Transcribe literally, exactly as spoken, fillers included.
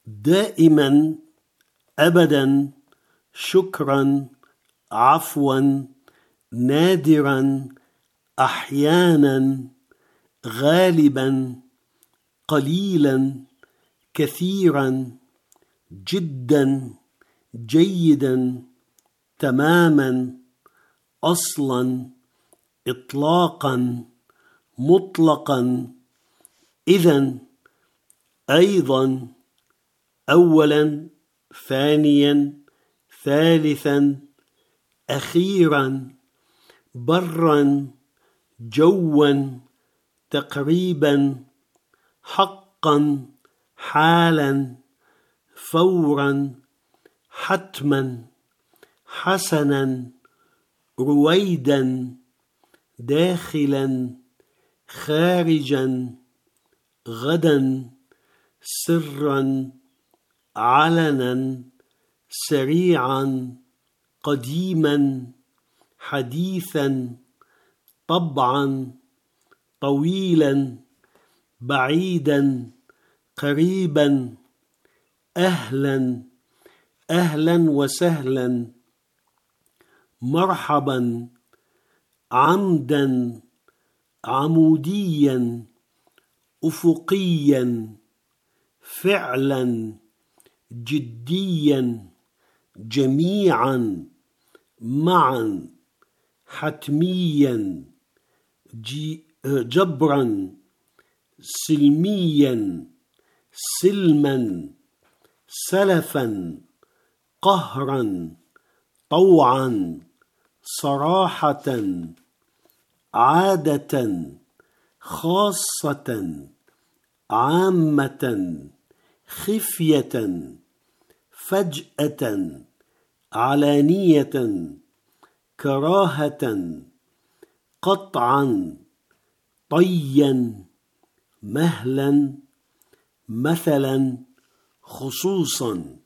دائما أبدا شكرا عفوا نادرا أحيانا غالبا قليلا كثيرا جدا جيدا تماما أصلا إطلاقا مطلقا إذن أيضا أولا ثانيا ثالثا أخيرا برا جوا تقريبا حقا حالا فورا حتما حسنا رويدا داخلا خارجا غدا سرا علنا سريعا قديما حديثا طبعا طويلا بعيدا قريبا أهلا أهلا وسهلا مرحبا عمدا عموديا أفقيا فعلا جديا جميعا معا حتميا جبرا سلميا سلما سلفا قهرا طوعا صراحة عادة خاصة عامة خفية فجأة علانية كراهة قطعا طيا مهلا مثلا خصوصا